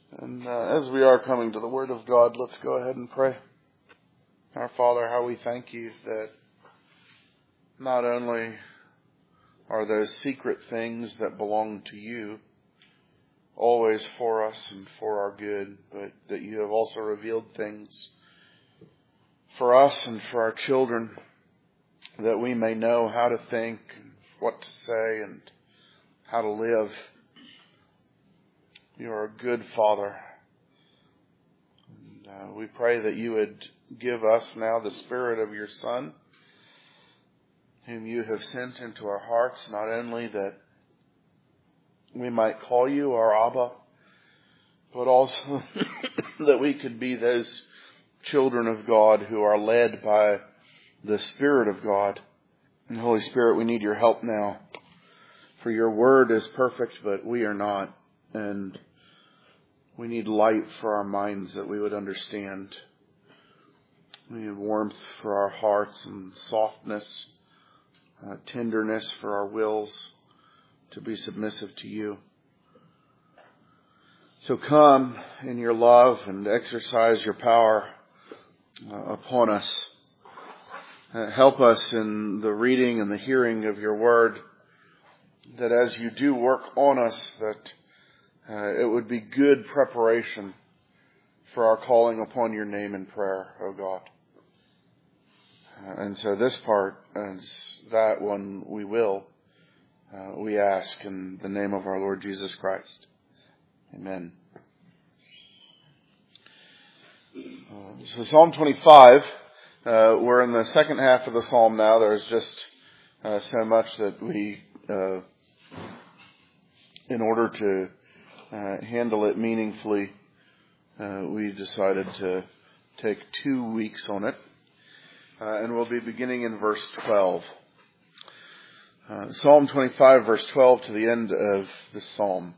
And as we are coming to the Word of God, let's go ahead and pray. Our Father, how we thank you that not only are those secret things that belong to you always for us and for our good, but that you have also revealed things for us and for our children that we may know how to think, and what to say, and how to live. You are a good Father. And we pray that you would give us now the Spirit of your Son, whom you have sent into our hearts, not only that we might call you our Abba, but also that we could be those children of God who are led by the Spirit of God. And Holy Spirit, we need your help now. For your word is perfect, but we are not. And we need light for our minds that we would understand. We need warmth for our hearts and softness, tenderness for our wills to be submissive to you. So come in your love and exercise your power upon us. Help us in the reading and the hearing of your word, that as you do work on us, that it would be good preparation for our calling upon your name in prayer, O God. And so this part, as that one we will, we ask in the name of our Lord Jesus Christ. Amen. So Psalm 25, we're in the second half of the psalm now. There's just so much that we, in order to handle it meaningfully, we decided to take 2 weeks on it. And we'll be beginning in verse 12. Psalm 25, verse 12 to the end of the psalm.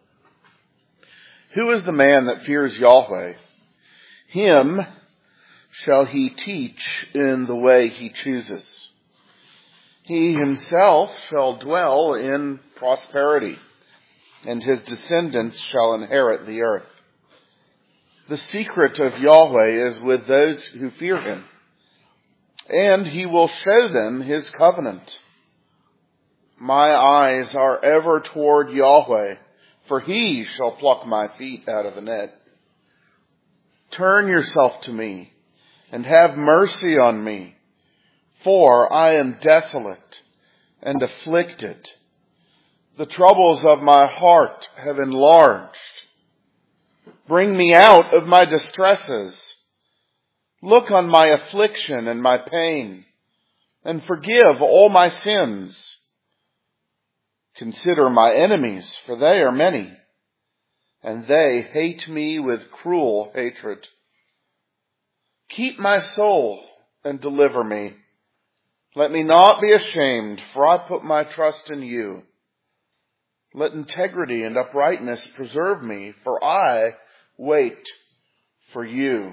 Who is the man that fears Yahweh? Him shall he teach in the way he chooses. He himself shall dwell in prosperity, and his descendants shall inherit the earth. The secret of Yahweh is with those who fear him, and he will show them his covenant. My eyes are ever toward Yahweh, for he shall pluck my feet out of the net. Turn yourself to me, and have mercy on me, for I am desolate and afflicted. The troubles of my heart have enlarged. Bring me out of my distresses. Look on my affliction and my pain, and forgive all my sins. Consider my enemies, for they are many, and they hate me with cruel hatred. Keep my soul and deliver me. Let me not be ashamed, for I put my trust in you. Let integrity and uprightness preserve me, for I wait for you.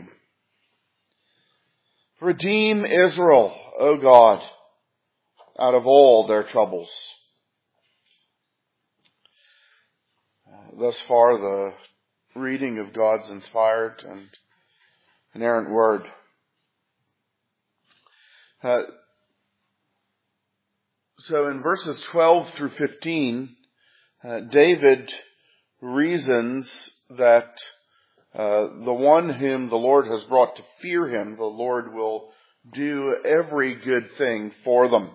Redeem Israel, O God, out of all their troubles. Thus far, the reading of God's inspired and inerrant word. So in verses 12 through 15, David reasons that the one whom the Lord has brought to fear him, the Lord will do every good thing for them.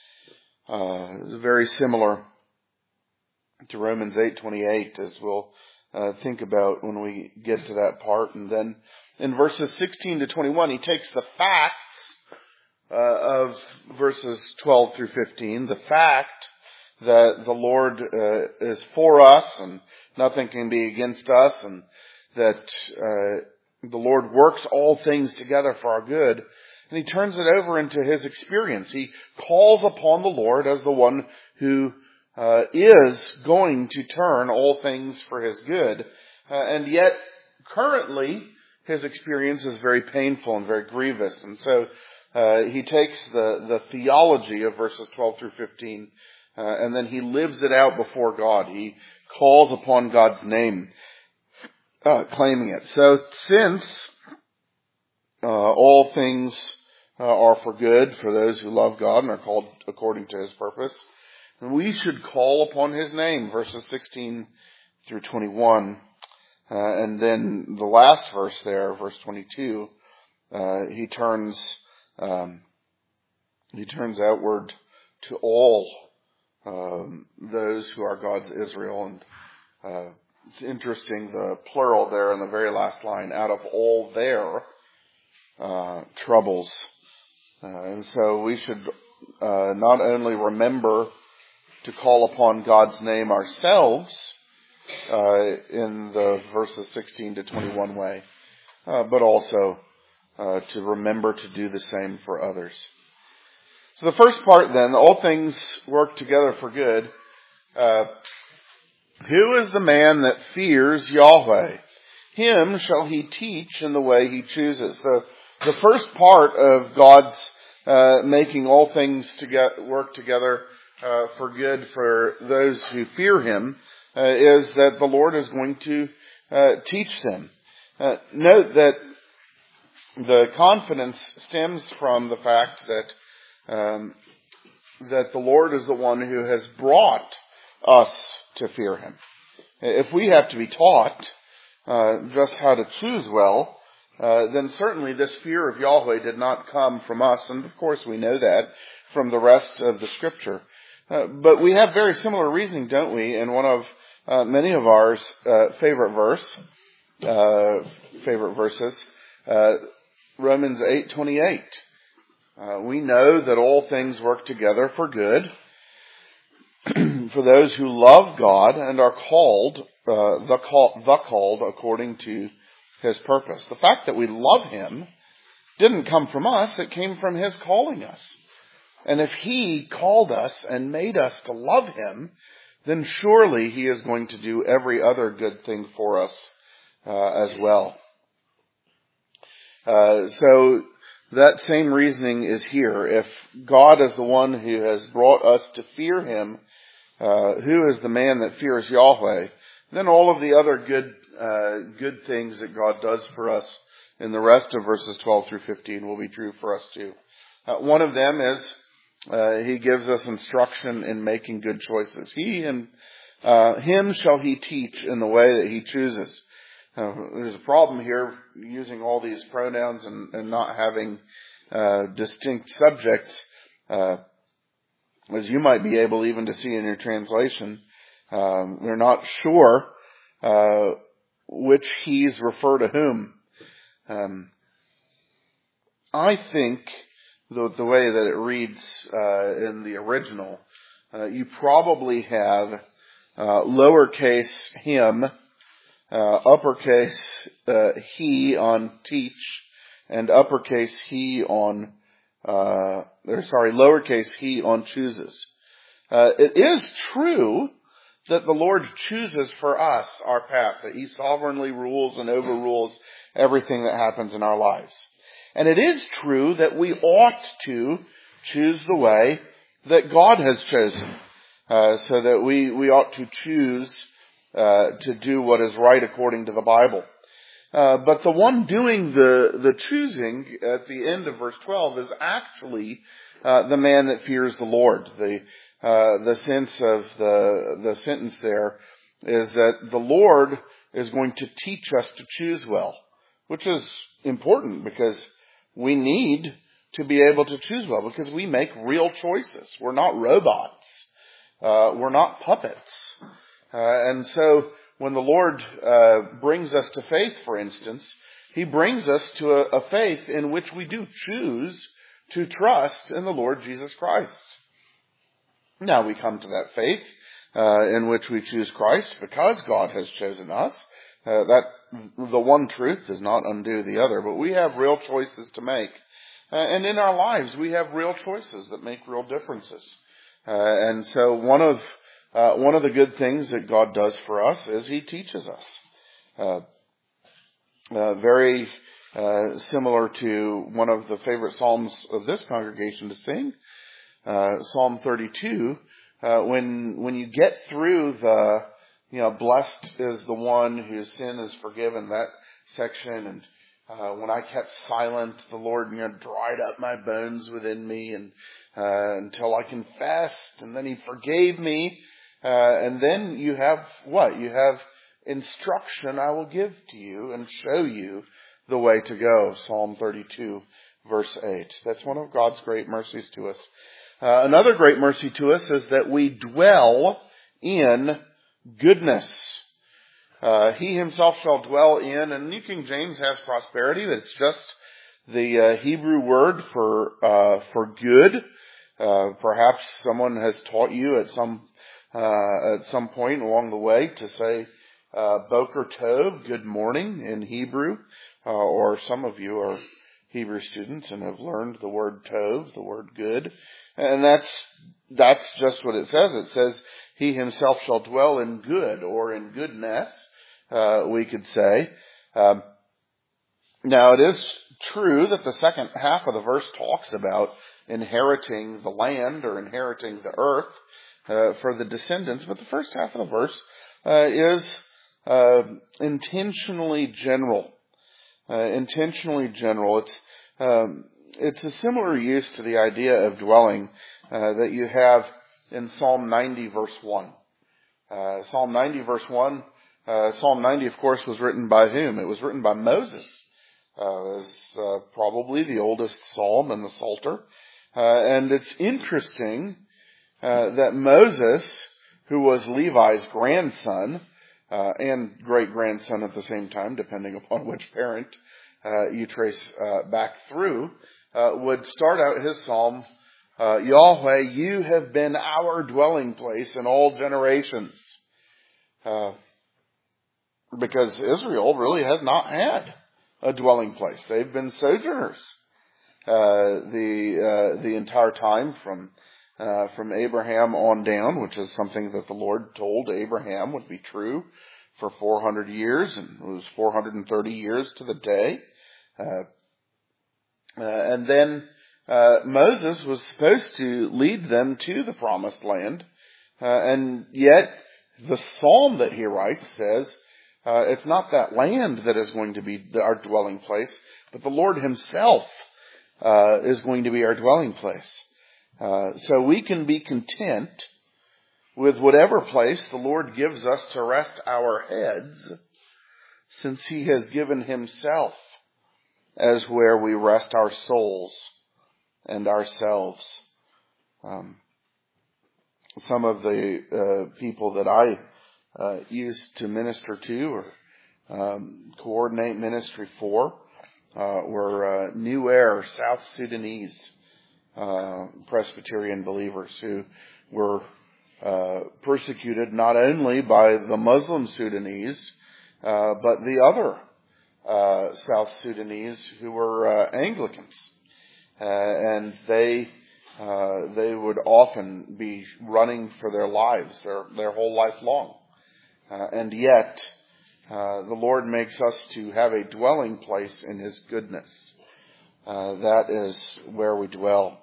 Very similar to Romans 8:28, as we'll think about when we get to that part. And then in verses 16 to 21, he takes the facts of verses 12 through 15, the fact that the Lord is for us and nothing can be against us, and that the Lord works all things together for our good. And he turns it over into his experience. He calls upon the Lord as the one who is going to turn all things for his good. And yet, currently, his experience is very painful and very grievous. And so he takes the theology of verses 12 through 15, and then he lives it out before God. He calls upon God's name. claiming it. So since all things are for good for those who love God and are called according to His purpose, we should call upon His name, verses 16 through 21. And then the last verse there, verse 22, he turns outward to all those who are God's Israel. And it's interesting, the plural there in the very last line, out of all their troubles. And so we should not only remember to call upon God's name ourselves in the verses 16 to 21 way, but also to remember to do the same for others. So the first part then, all things work together for good. Who is the man that fears Yahweh? Him shall he teach in the way he chooses. So the first part of God's making all things work together for good for those who fear Him is that the Lord is going to teach them. Note that the confidence stems from the fact that the Lord is the one who has brought us to fear Him. If we have to be taught just how to choose well, then certainly this fear of Yahweh did not come from us, and of course we know that from the rest of the Scripture. But we have very similar reasoning, don't we, in one of many of our favorite verses, Romans 8:28. We know that all things work together for good for those who love God and are called, the called according to His purpose. The fact that we love Him didn't come from us, it came from His calling us. And if He called us and made us to love Him, then surely He is going to do every other good thing for us as well. So that same reasoning is here. If God is the one who has brought us to fear Him, who is the man that fears Yahweh, then all of the other good things that God does for us in the rest of verses 12 through 15 will be true for us too. One of them is He gives us instruction in making good choices. Him shall He teach in the way that He chooses. There's a problem here using all these pronouns and not having distinct subjects, as you might be able even to see in your translation. They're not sure which He's refer to whom. I think the way that it reads in the original, you probably have lowercase him, uppercase he on teach, and uppercase he on, lowercase he on chooses. It is true that the Lord chooses for us our path, that He sovereignly rules and overrules everything that happens in our lives. And it is true that we ought to choose the way that God has chosen, so that we ought to choose to do what is right according to the Bible. But the one doing the choosing at the end of verse 12 is actually the man that fears the Lord. The sense of the sentence there is that the Lord is going to teach us to choose well, which is important because we need to be able to choose well, because we make real choices. We're not robots. We're not puppets. And so when the Lord brings us to faith, for instance, He brings us to a faith in which we do choose to trust in the Lord Jesus Christ. Now we come to that faith in which we choose Christ because God has chosen us. That the one truth does not undo the other, but we have real choices to make. And in our lives, we have real choices that make real differences. And so one of the good things that God does for us is He teaches us. Very similar to one of the favorite psalms of this congregation to sing, Psalm 32. When you get through blessed is the one whose sin is forgiven, that section. And when I kept silent, the Lord, dried up my bones within me and until I confessed, and then He forgave me. And then you have what? You have instruction I will give to you and show you the way to go. Psalm 32, verse 8. That's one of God's great mercies to us. Another great mercy to us is that we dwell in goodness. He Himself shall dwell in, and New King James has prosperity. That's just the Hebrew word for good. Perhaps someone has taught you at some point along the way to say Boker Tov, good morning, in Hebrew, or some of you are Hebrew students and have learned the word Tov, the word good, and that's just what it says. It says He Himself shall dwell in good, or in goodness, we could say. Now it is true that the second half of the verse talks about inheriting the land or inheriting the earth for the descendants, but the first half of the verse is intentionally general. Intentionally general. It's a similar use to the idea of dwelling that you have in Psalm 90, verse 1. Psalm 90, verse 1. Psalm 90, of course, was written by whom? It was written by Moses. It's probably the oldest psalm in the Psalter. And it's interesting that Moses, who was Levi's grandson, and great-grandson at the same time, depending upon which parent you trace back through, would start out his psalm, Yahweh, you have been our dwelling place in all generations. Because Israel really has not had a dwelling place. They've been sojourners the entire time from Abraham on down, which is something that the Lord told Abraham would be true for 400 years, and it was 430 years to the day. And then Moses was supposed to lead them to the promised land, and yet the psalm that he writes says it's not that land that is going to be our dwelling place, but the Lord Himself is going to be our dwelling place. So we can be content with whatever place the Lord gives us to rest our heads, since He has given Himself as where we rest our souls and ourselves. Some of the people that I used to minister to or coordinate ministry for were New Air South Sudanese Presbyterian believers who were persecuted not only by the Muslim Sudanese, but the other South Sudanese who were Anglicans. And they would often be running for their lives, their whole life long. And yet, the Lord makes us to have a dwelling place in His goodness. That is where we dwell.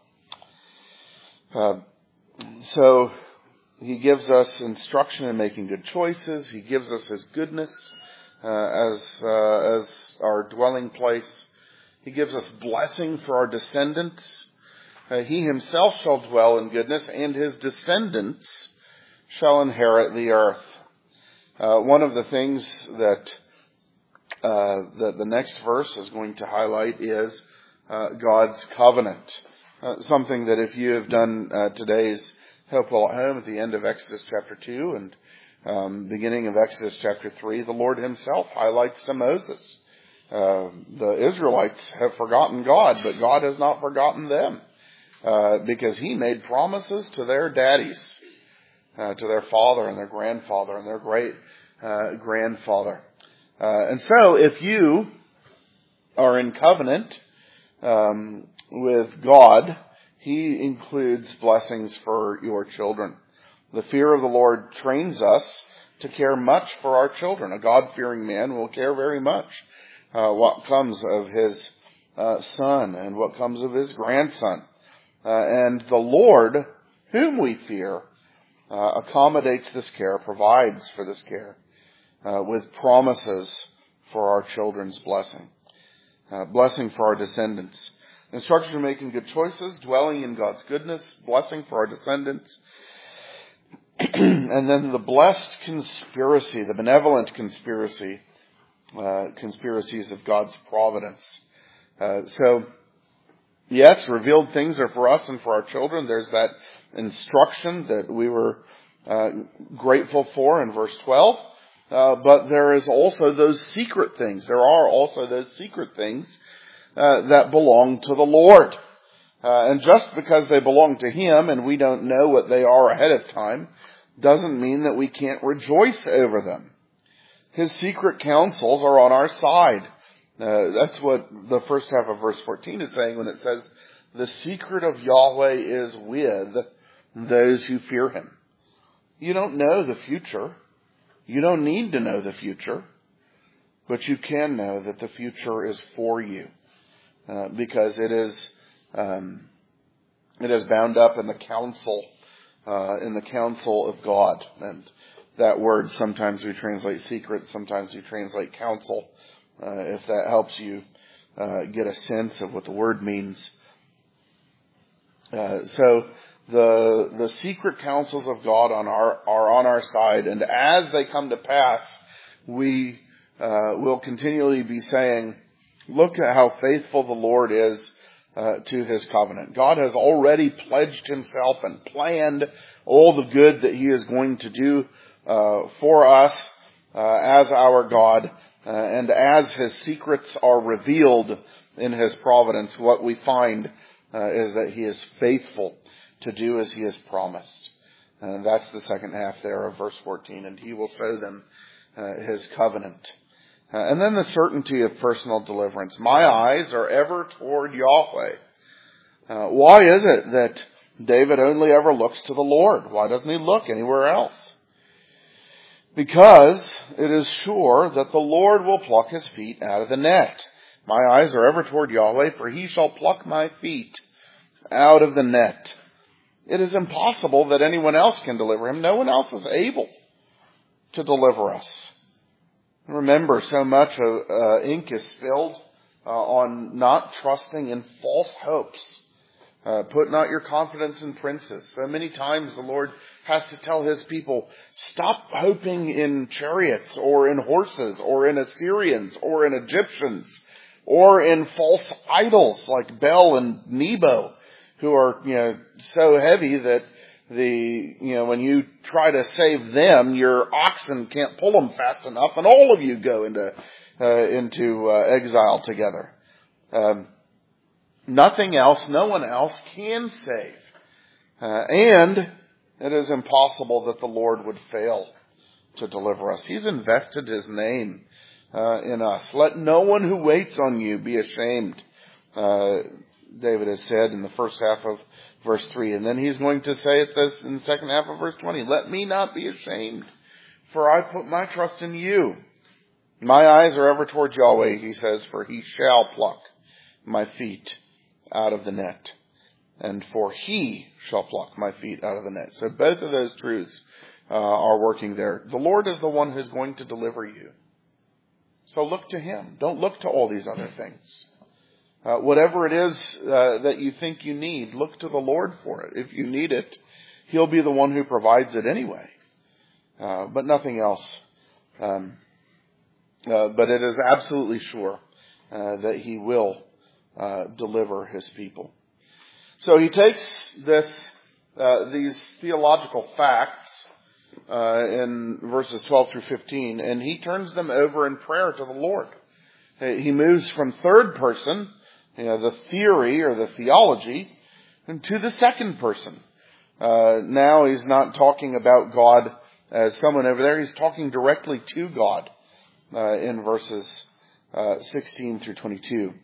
So, He gives us instruction in making good choices. He gives us His goodness as our dwelling place. He gives us blessing for our descendants. He Himself shall dwell in goodness, and His descendants shall inherit the earth. One of the things that the next verse is going to highlight is God's covenant. Something that if you have done today's Hope While at Home at the end of Exodus chapter 2 and beginning of Exodus chapter 3, the Lord Himself highlights to Moses. The Israelites have forgotten God, but God has not forgotten them because He made promises to their daddies, to their father and their grandfather and their great grandfather. And so if you are in covenant with God, He includes blessings for your children. The fear of the Lord trains us to care much for our children. A God-fearing man will care very much what comes of his son and what comes of his grandson. And the Lord, whom we fear, accommodates this care, provides for this care, with promises for our children's blessing, blessing for our descendants. Instruction in making good choices, dwelling in God's goodness, blessing for our descendants. And then the blessed conspiracy, the benevolent conspiracy, conspiracies of God's providence. So, yes, revealed things are for us and for our children. There's that instruction that we were grateful for in verse 12. But there is also those secret things. There are also those secret things that belong to the Lord. And just because they belong to Him and we don't know what they are ahead of time, doesn't mean that we can't rejoice over them. His secret counsels are on our side. That's what the first half of verse 14 is saying when it says, the secret of Yahweh is with those who fear Him. You don't know the future. You don't need to know the future. But you can know that the future is for you. Because it is bound up in the counsel of God. And that word, sometimes we translate secret, sometimes we translate counsel. If that helps you get a sense of what the word means. So the secret counsels of God are on our side, and as they come to pass, we will continually be saying, look at how faithful the Lord is to His covenant. God has already pledged Himself and planned all the good that He is going to do for us as our God. And as His secrets are revealed in His providence, what we find is that He is faithful to do as He has promised. And that's the second half there of verse 14. And He will show them His covenant. And then the certainty of personal deliverance. My eyes are ever toward Yahweh. Why is it that David only ever looks to the Lord? Why doesn't he look anywhere else? Because it is sure that the Lord will pluck his feet out of the net. My eyes are ever toward Yahweh, for He shall pluck my feet out of the net. It is impossible that anyone else can deliver him. No one else is able to deliver us. Remember, so much ink is spilled on not trusting in false hopes. Put not your confidence in princes. So many times the Lord has to tell His people, stop hoping in chariots or in horses or in Assyrians or in Egyptians or in false idols like Bel and Nebo, who are, so heavy that when you try to save them, your oxen can't pull them fast enough, and all of you go into exile together. Nothing else, no one else can save. And it is impossible that the Lord would fail to deliver us. He's invested His name in us. Let no one who waits on you be ashamed, David has said in the first half of verse 3. And then he's going to say this in the second half of verse 20. Let me not be ashamed, for I put my trust in you. My eyes are ever toward Yahweh, he says, for He shall pluck my feet out of the net. And for He shall pluck my feet out of the net. So both of those truths are working there. The Lord is the one who's going to deliver you. So look to Him. Don't look to all these other things. Whatever it is that you think you need, look to the Lord for it. If you need it, He'll be the one who provides it anyway. But nothing else. But it is absolutely sure that He will deliver His people. So he takes these theological facts in verses 12 through 15, and he turns them over in prayer to the Lord. He moves from third person, the theory or the theology, to the second person. Now he's not talking about God as someone over there. He's talking directly to God in verses 16 through 22.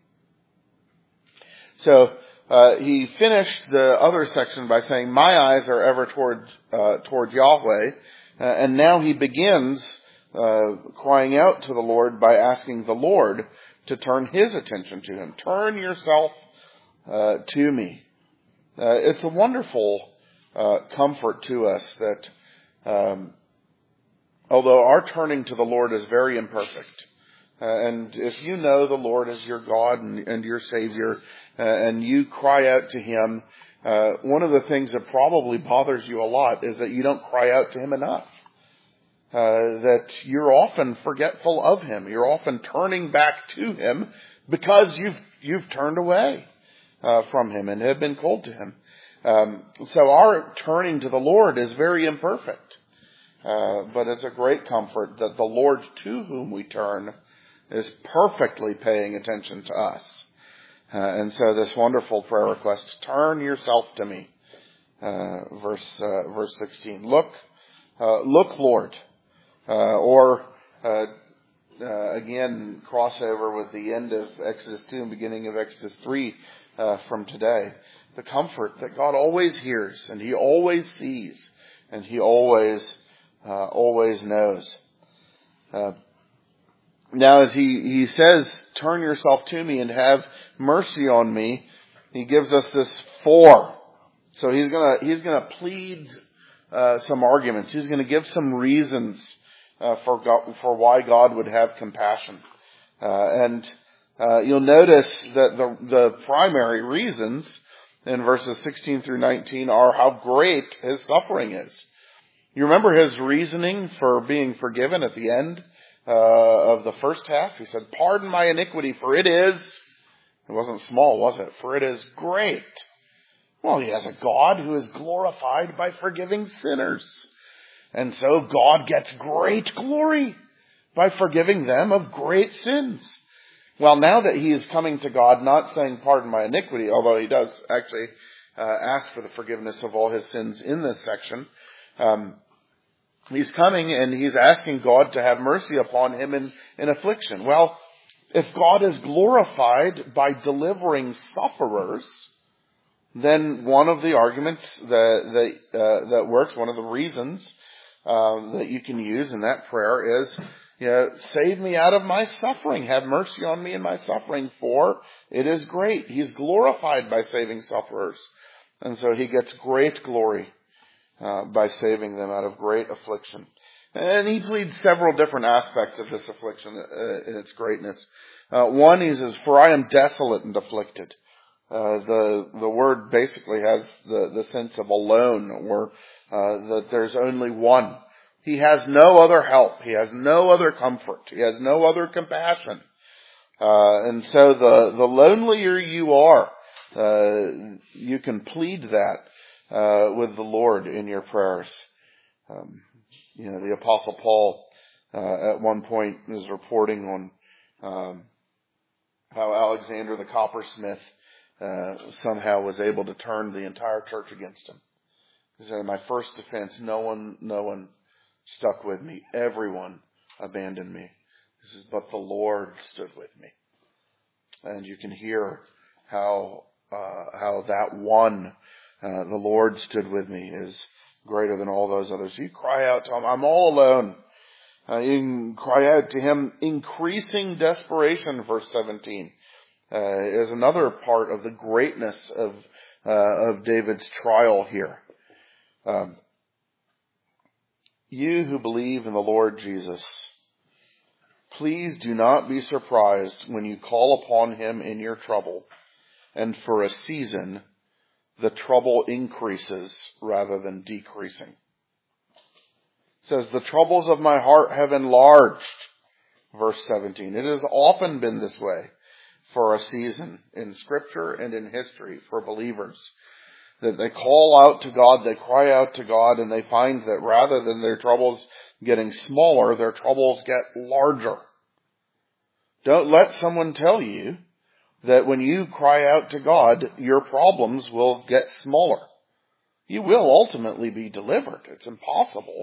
So he finished the other section by saying, my eyes are ever toward Yahweh. And now he begins crying out to the Lord by asking the Lord to turn His attention to him. Turn yourself to me. It's a wonderful comfort to us that Although our turning to the Lord is very imperfect. And if you know the Lord as your God and your Savior, and you cry out to Him, one of the things that probably bothers you a lot is that you don't cry out to Him enough. That you're often forgetful of Him. You're often turning back to Him because you've turned away from Him and have been cold to Him. So our turning to the Lord is very imperfect. But it's a great comfort that the Lord to whom we turn is perfectly paying attention to us. And so this wonderful prayer request, turn yourself to me. Verse 16. Look, Lord. Again, crossover with the end of Exodus 2 and beginning of Exodus 3 from today. The comfort that God always hears and He always sees and He always knows. Now, as he says, turn yourself to me and have mercy on me, He gives us this for. So He's gonna plead some arguments. He's gonna give some reasons for why God would have compassion. And you'll notice that the primary reasons in verses 16 through 19 are how great His suffering is. You remember His reasoning for being forgiven at the end of the first half? He said, pardon my iniquity, for it wasn't small, was it? For it is great. Well, He has a God who is glorified by forgiving sinners. And so God gets great glory by forgiving them of great sins. Well, now that He is coming to God, not saying pardon my iniquity, although He does actually ask for the forgiveness of all His sins in this section, He's coming and He's asking God to have mercy upon Him in affliction. Well, if God is glorified by delivering sufferers, then one of the arguments that works, one of the reasons that you can use in that prayer is, save me out of my suffering. Have mercy on me in my suffering, for it is great. He's glorified by saving sufferers. And so He gets great glory by saving them out of great affliction. And He pleads several different aspects of this affliction in its greatness. One, He says, for I am desolate and afflicted. The word basically has the sense of alone, or that there's only one. He has no other help. He has no other comfort. He has no other compassion. And so the lonelier you are, you can plead that with the Lord in your prayers. The Apostle Paul at one point is reporting on how Alexander the coppersmith somehow was able to turn the entire church against him. He said, in my first defense, no one stuck with me. Everyone abandoned me. He says, but the Lord stood with me. And you can hear how that one, the Lord stood with me, is greater than all those others. You cry out to Him, I'm all alone. You can cry out to Him, increasing desperation, verse 17. Is another part of the greatness of David's trial here. You who believe in the Lord Jesus, please do not be surprised when you call upon Him in your trouble, and for a season the trouble increases rather than decreasing. It says, the troubles of my heart have enlarged, verse 17. It has often been this way for a season in Scripture and in history for believers, that they call out to God, they cry out to God, and they find that rather than their troubles getting smaller, their troubles get larger. Don't let someone tell you that when you cry out to God, your problems will get smaller. You will ultimately be delivered. It's impossible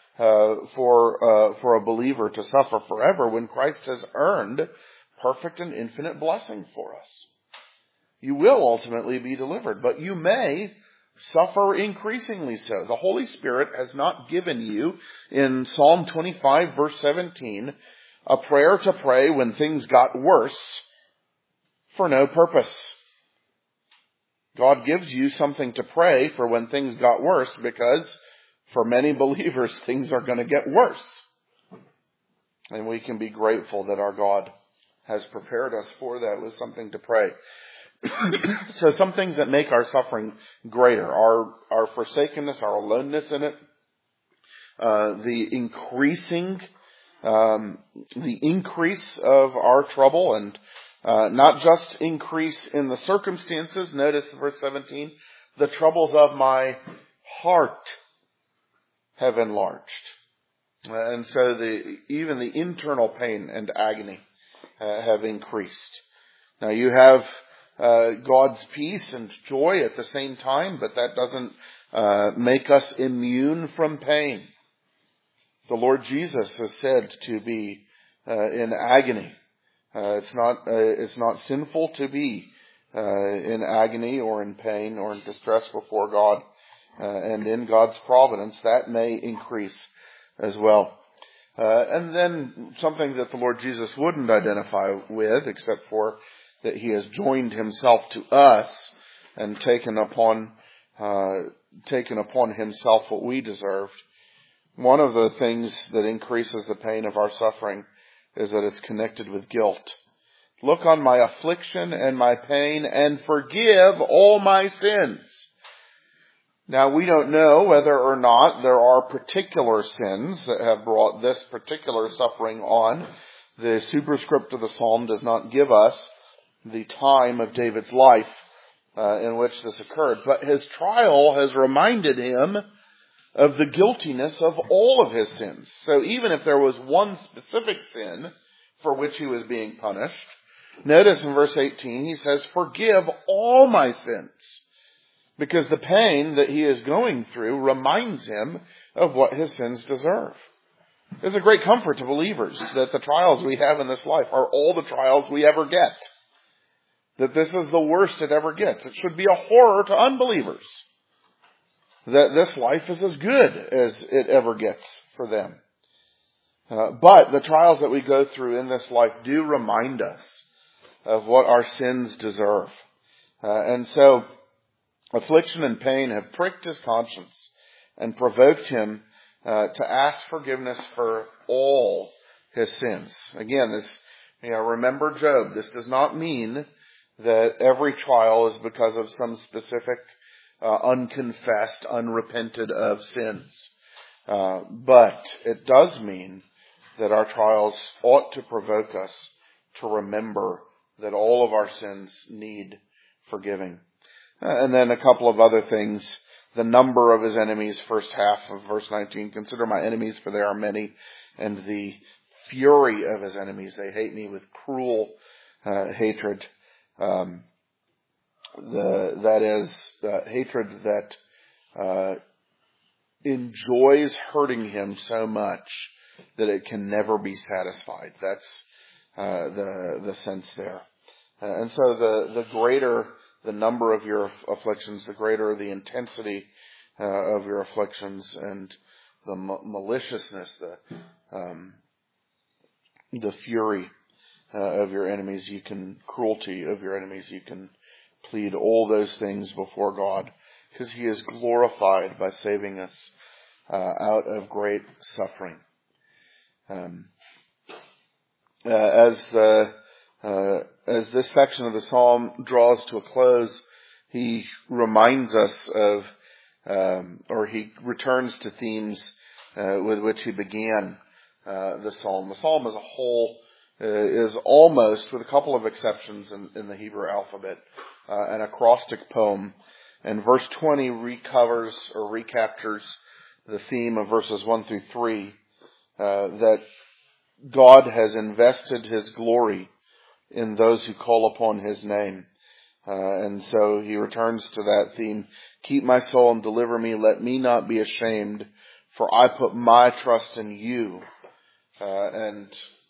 for a believer to suffer forever when Christ has earned perfect and infinite blessing for us. You will ultimately be delivered, but you may suffer increasingly so. The Holy Spirit has not given you, in Psalm 25, verse 17, a prayer to pray when things got worse for no purpose. God gives you something to pray for when things got worse because for many believers, things are going to get worse. And we can be grateful that our God has prepared us for that with something to pray. So some things that make our suffering greater, our forsakenness, our aloneness in it, the increase of our trouble, and not just increase in the circumstances. Notice verse 17, the troubles of my heart have enlarged. And so even the internal pain and agony have increased. Now you have God's peace and joy at the same time, but that doesn't make us immune from pain. The Lord Jesus is said to be in agony. It's not sinful to be in agony or in pain or in distress before God. And in God's providence, that may increase as well. And then something that the Lord Jesus wouldn't identify with, except for that he has joined himself to us and taken upon himself what we deserved. One of the things that increases the pain of our suffering is that it's connected with guilt. Look on my affliction and my pain and forgive all my sins. Now, we don't know whether or not there are particular sins that have brought this particular suffering on. The superscript of the psalm does not give us the time of David's life in which this occurred. But his trial has reminded him of the guiltiness of all of his sins. So even if there was one specific sin for which he was being punished, notice in verse 18 he says, forgive all my sins. Because the pain that he is going through reminds him of what his sins deserve. It's a great comfort to believers that the trials we have in this life are all the trials we ever get. That this is the worst it ever gets. It should be a horror to unbelievers that this life is as good as it ever gets for them. But the trials that we go through in this life do remind us of what our sins deserve. And so affliction and pain have pricked his conscience and provoked him to ask forgiveness for all his sins. Again, remember Job. This does not mean that every trial is because of some specific unconfessed, unrepented of sins. But it does mean that our trials ought to provoke us to remember that all of our sins need forgiving. And then a couple of other things. The number of his enemies, first half of verse 19. Consider my enemies, for they are many. And the fury of his enemies. They hate me with cruel hatred. That is hatred that enjoys hurting him so much that it can never be satisfied. That's the sense there. And so the greater the number of your afflictions, the greater the intensity of your afflictions, and the maliciousness, the fury of your enemies, cruelty of your enemies, you can plead all those things before God, because he is glorified by saving us out of great suffering. As this section of the psalm draws to a close, he reminds us of, or he returns to themes with which he began the psalm. The psalm as a whole is almost, with a couple of exceptions in the Hebrew alphabet, an acrostic poem. And verse 20 recovers or recaptures the theme of verses 1 through 3, that God has invested his glory in those who call upon his name. And so he returns to that theme. Keep my soul and deliver me. Let me not be ashamed, for I put my trust in you. And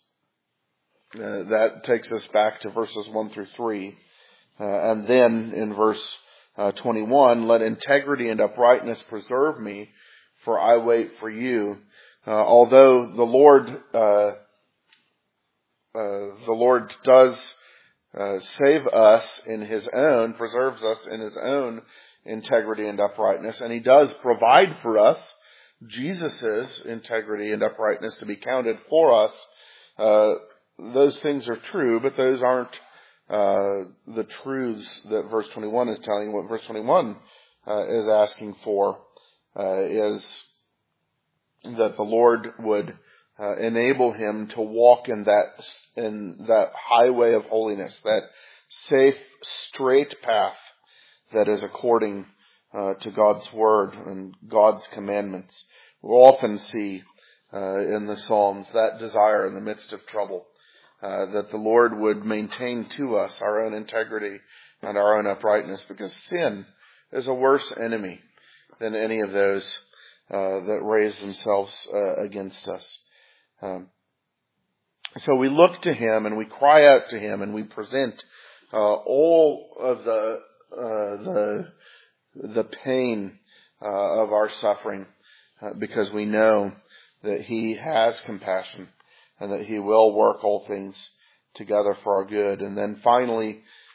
that takes us back to verses 1 through 3. And then in verse 21, let integrity and uprightness preserve me, for I wait for you. Although the Lord does save us in his own, preserves us in his own integrity and uprightness, and he does provide for us Jesus' integrity and uprightness to be counted for us, those things are true, but those aren't the truths that verse 21 is telling. What verse 21 is asking for is that the Lord would enable him to walk in that highway of holiness, that safe, straight path that is according to God's word and God's commandments. We'll often see in the Psalms that desire in the midst of trouble, that the Lord would maintain to us our own integrity and our own uprightness, because sin is a worse enemy than any of those that raise themselves against us. So we look to him and we cry out to him and we present all of the pain of our suffering, because we know that he has compassion and that he will work all things together for our good. And then finally,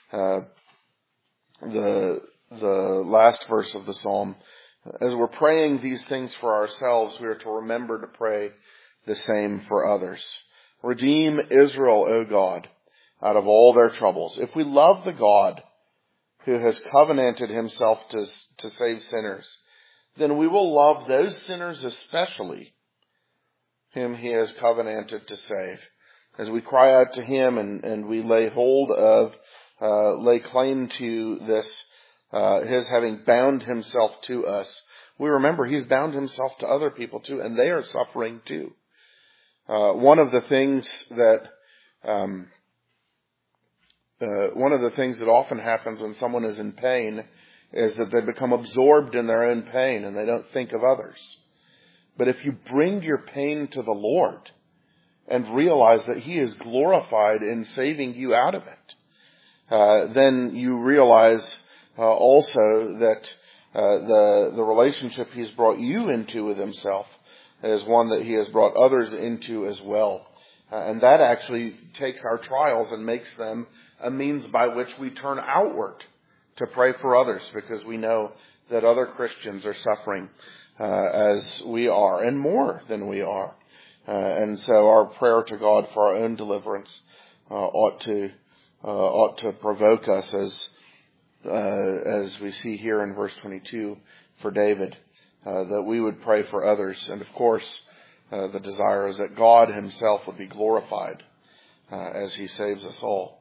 the last verse of the psalm, as we're praying these things for ourselves, we are to remember to pray the same for others. Redeem Israel, O God, out of all their troubles. If we love the God who has covenanted himself to save sinners, then we will love those sinners especially whom he has covenanted to save. As we cry out to him and we lay hold of, lay claim to this, his having bound himself to us, we remember he's bound himself to other people too, and they are suffering too. One of the things that often happens when someone is in pain is that they become absorbed in their own pain and they don't think of others. But if you bring your pain to the Lord and realize that he is glorified in saving you out of it, then you realize also that the relationship he's brought you into with himself is one that he has brought others into as well. And that actually takes our trials and makes them a means by which we turn outward to pray for others, because we know that other Christians are suffering as we are, and more than we are. And so our prayer to God for our own deliverance ought to provoke us, as we see here in verse 22 for David, that we would pray for others. And of course, the desire is that God himself would be glorified as he saves us all.